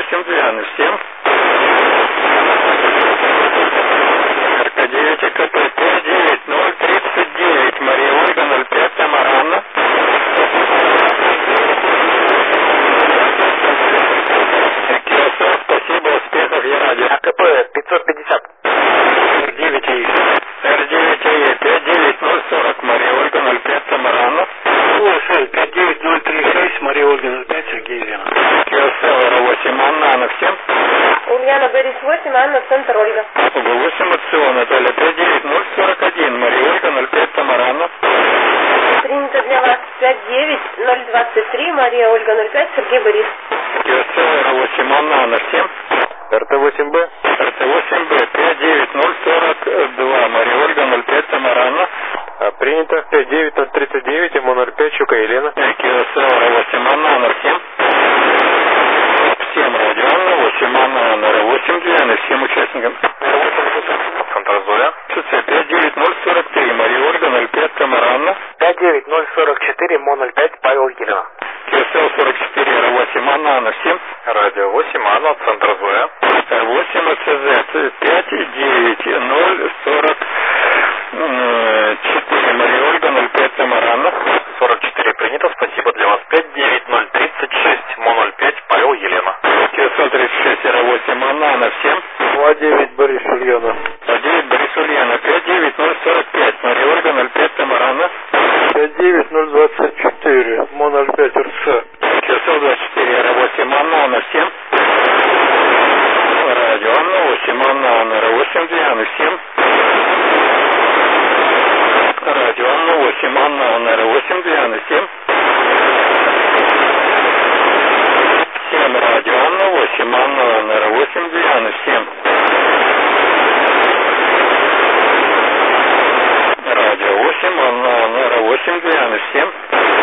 8, Дианы, всем. РК-9, КТП 9039, Мария Ольга 05, Тамарана. КСО, спасибо, успехов, я радио. АКП 550. Р9 РД9 59040, Мария Ольга 05, Тамарана. УСЛ 59036, Мария Ольга 05, Сергей Елена. КСЛ Р8, Анна, Анна, всем. Ульяна, Борис 8, Анна, Центр, Ольга. УГ8, ОЦИО, Наталья 59041, Мария Ольга 05, Тамарана. Принято для вас 59023, Мария Ольга 05, Сергей Борис. КСЛ Р8, Анна, Анна, всем. РТ8Б. РТ8Б 59042, Мария Ольга 05, Тамарана. Принято 59039, МО05, Щука Елена. КСЛ Р8, Анна, Анна, всем. Всем радио Анна, 8, Анна, Анна, Р8, Диана, всем участникам. Центр Зоя. ЦЦ 59043, Мария Ольга 05, Тамарана. 59044, МО05, Павел Елена. КСЛ 44, Р8, Анна, Анна, всем. Радио 8, Анна, Центр Зоя. Р8, АЦЗ 59044, Мария Ольга 05, Тамарана. 44 принято, спасибо для вас. 59036, МО05, Павел Елена. КСЛ 36, Р8, Анна, Анна, всем. 29 Борис Ульяна. 9 Борис Ульяна, 59045, Мария Ольга 05, Тамарана. 59024, МО05, РЦ. КСЛ 24, Р8, Анна, Анна, всем. Радио Анна, 8, Анна, Анна, Р8, Диана, всем. Радио Анна, 8, Анна, Анна, Р8, Диана, всем. Всем радио Анна, 8, Анна, Анна, Р8, Диана, всем. Радио 8, Анна, Анна, Р8, Диана, всем.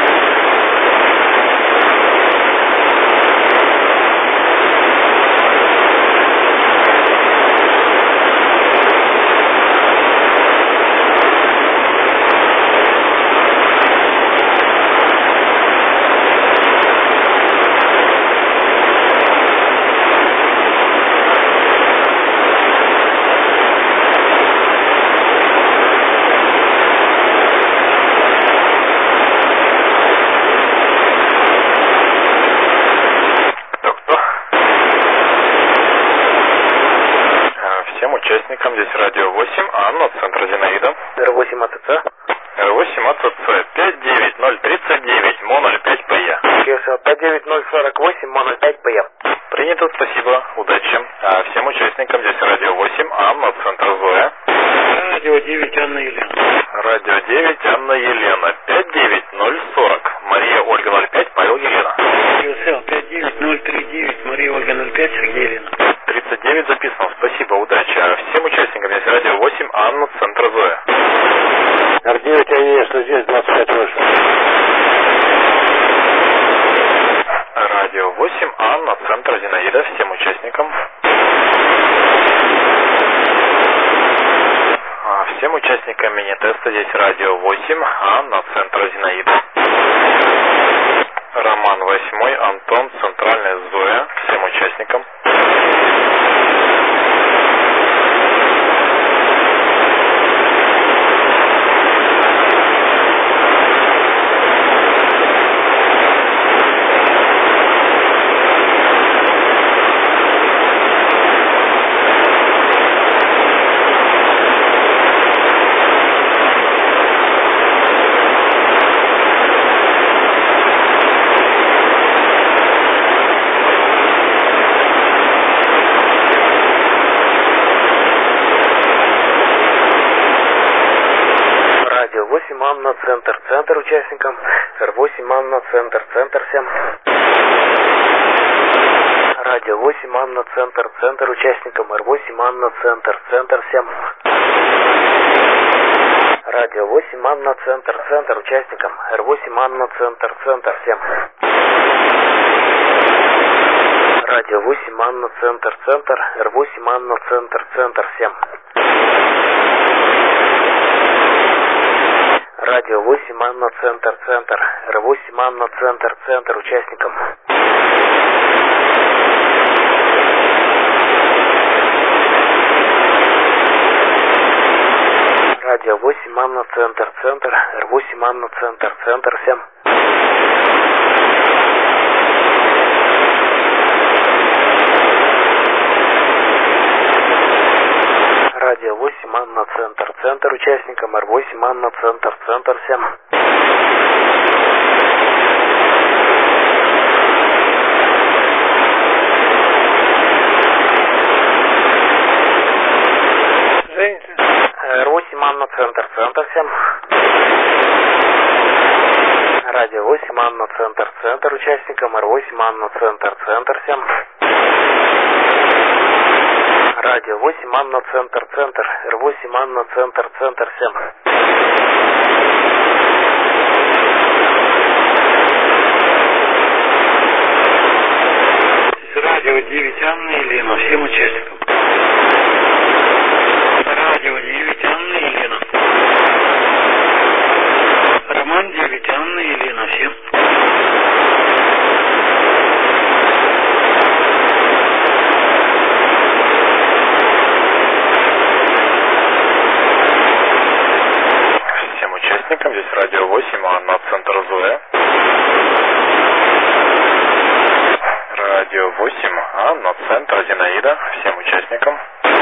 Участникам здесь радио 8, Анна, Центр Зинаида. Р8 АТЦ. Р8 АТЦ 59039, МО05 ПЕ. КСЛ 59048, МО05 ПЕ. Принято, спасибо, удачи. Всем участникам здесь радио 8, Анна, Центр Зоя. Радио 9, Анна Елена. Радио 9, Анна Елена. 59040, Мария Ольга 05, Павел Елена. КСЛ 59039, Мария Ольга 05, Сергей Елена. 39 записано, спасибо, удачи. Всем участникам здесь радио 8, Анна, Центр Зоя. Р9, АЕ, что здесь 25 выше. Радио 8, Анна, Центр Зинаида, всем участникам. Всем участникам мини-теста здесь радио 8, Анна, Центр Зинаида. Роман 8, Антон, Центральная Зоя, всем участникам. Анна, Центр, Центр участникам. Р8, Анна, Центр, Центр всем. Радио 8, Анна, Центр, Центр участникам. Р8, Анна, Центр, Центр всем. Радио 8, Анна, Центр, Центр участникам. Р8, Анна, Центр, Центр всем. Радио 8, Анна, Центр, Центр. Р8, Анна, Центр, Центр всем. Радио 8, Анна, Центр, Центр. Р8, Анна, Центр, Центр участникам. Радио 8, Анна, центр, Р8, Анна, центр, всем. Радио 8, Анна, центр, участникам Р8, Анна, центр, всем. Р8, Анна, центр, всем. Радио 8, Анна, центр, участникам Р8, Анна, центр, всем. Радио 8, Анна, центр, Р8, Анна, центр, всем. Радио 9, Анна, Елена, всем участникам. Радио 9, Анна, Елена. Роман 9, Анна, Елена, всем. Всем участникам, здесь Радио 8, Анна, центр Зоя. Радио 8, Анна, центр Зинаида, всем участникам.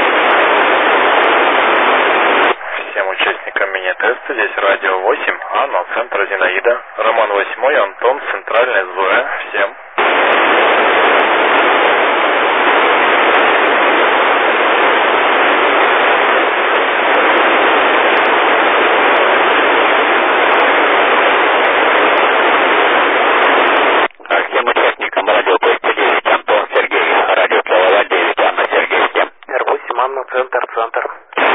Всем участникам мини-теста, здесь Радио 8, Анна, центр Зинаида. Роман 8, Антон, центральная Зоя, всем. Центр.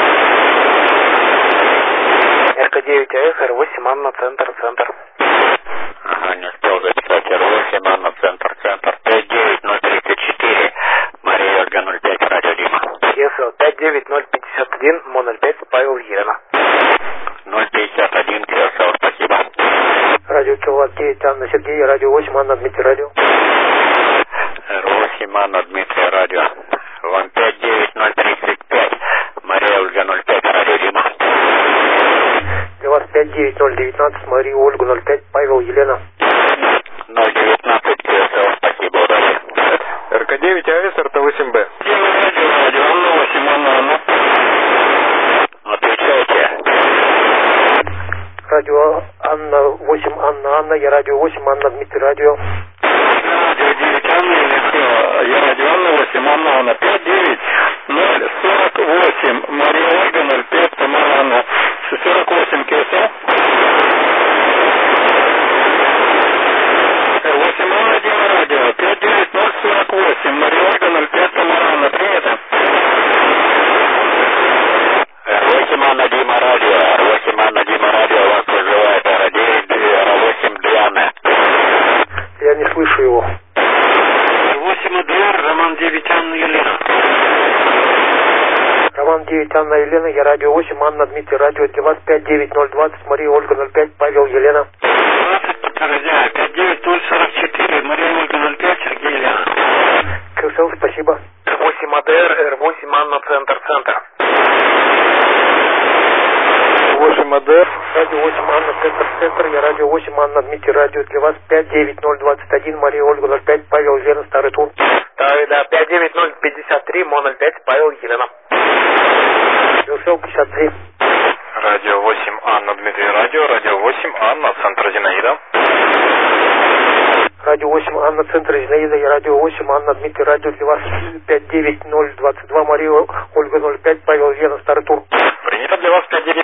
РК9 АС, Р8, Анна, центр. Ага, не успел записать. Р8, Анна, центр. 59034, Мария Ольга 05, Радио Дима. ЕСЛ 59051, Мо05, Павел Елена. 051, КСЛ, спасибо. Радио Киловатт 9, Анна, Сергей, Радио 8, Анна, Дмитрий, Радио. Р8, Анна, Дмитрий, Радио. Вам 59035, Мария Ольга 05, Радио Дима. Для вас 59019, Мария Ольга 05, Павел Елена. 019 КСЛ, спасибо, удачи. РК9 АС, РТ8Б. Радио Анна, 8, Анна. Отвечайте. Радио Анна, 8, Анна, я Радио 8, Анна, Дмитрий, Радио. Радио 9, Анна, я Радио Анна, 8, Анна, 59048, Мария Ольга 05, Тамара Анна, 48 КСЛ. 8 Анна, Дима, Радио, 59048, Мария Ольга 05, Тамара Анна, принято. 8 Анна, Дима, Радио, 8 Анна, Дима, Радио, вас вызывает, R8 Диана. Я не слышу его. 8 АДР, Роман 9, Анна, Елена. Роман 9, Анна, Елена, я Радио 8, Анна, Дмитрий, Радио. Для вас 59020, Мария Ольга 05, Павел Елена. 20, друзья, 59044, Мария Ольга 05, Сергей, Елена. КСЛ, спасибо. 8 АДР, Р8, Анна, центр. 8 АДР, Радио 8, Анна, центр, я Радио 8, Анна, Дмитрий, Радио. Для вас 59021, Мария Ольга 05, Павел Елена, Старый Тур. Да, 59053, Мо05, Павел Елена. КСЛ 53. Радио 8, Анна, Дмитрий, Радио. Радио 8, Анна, центр Зинаида. Радио 8, Анна, центр Зинаида, я Радио 8, Анна, Дмитрий, Радио. Для вас 59022, Мария Ольга 05, Павел Елена, Старый Тур. Принято для вас 590.